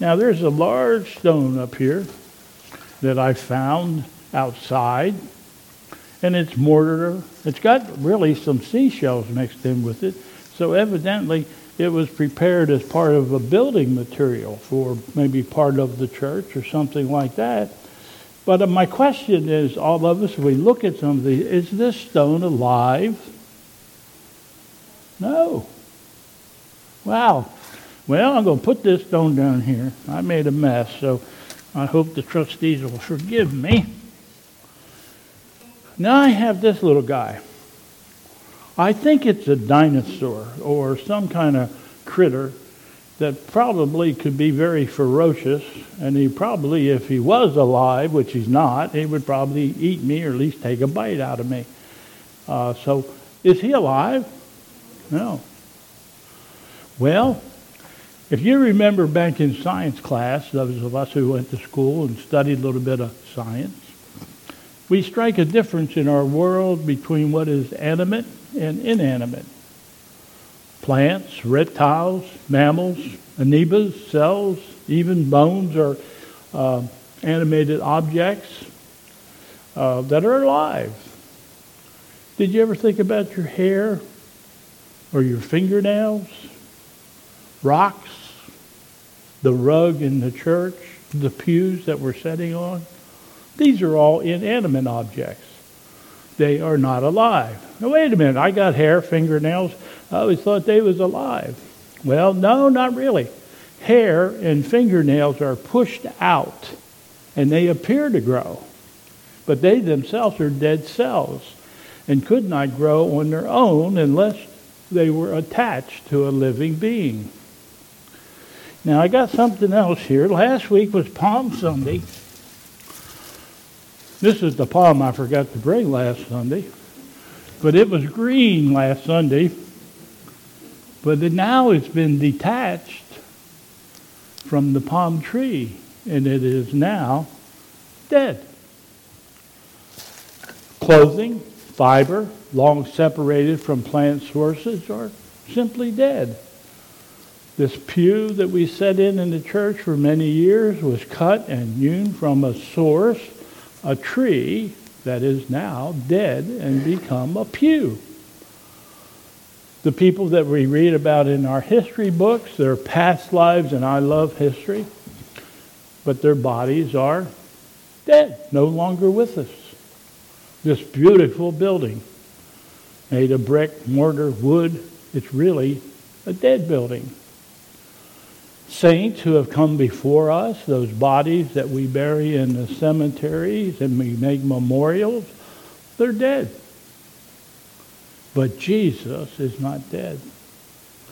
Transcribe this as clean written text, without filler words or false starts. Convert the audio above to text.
Now there's a large stone up here that I found outside, and it's mortar. It's got really some seashells mixed in with it, so evidently it was prepared as part of a building material for maybe part of the church or something like that. But my question is, all of us, if we look at some of these, is this stone alive? No. Wow. Well, I'm going to put this stone down here. I made a mess, so I hope the trustees will forgive me. Now I have this little guy. I think it's a dinosaur or some kind of critter that probably could be very ferocious, and he probably, if he was alive, which he's not, he would probably eat me or at least take a bite out of me. So is he alive? No. Well, if you remember back in science class, those of us who went to school and studied a little bit of science, we strike a difference in our world between what is animate and inanimate. Plants, reptiles, mammals, amoebas, cells, even bones are animated objects that are alive. Did you ever think about your hair or your fingernails, rocks, the rug in the church, the pews that we're sitting on? These are all inanimate objects. They are not alive. Now, wait a minute. I got hair, fingernails. I always thought they was alive. Well, no, not really. Hair and fingernails are pushed out, and they appear to grow. But they themselves are dead cells and could not grow on their own unless they were attached to a living being. Now, I got something else here. Last week was Palm Sunday. This is the palm I forgot to bring last Sunday. But it was green last Sunday. But now it's been detached from the palm tree. And it is now dead. Clothing, fiber, long separated from plant sources, are simply dead. This pew that we sat in the church for many years was cut and hewn from a source, a tree that is now dead and become a pew. The people that we read about in our history books, their past lives, and I love history, but their bodies are dead, no longer with us. This beautiful building, made of brick, mortar, wood, it's really a dead building. Saints who have come before us, those bodies that we bury in the cemeteries and we make memorials, they're dead. But Jesus is not dead.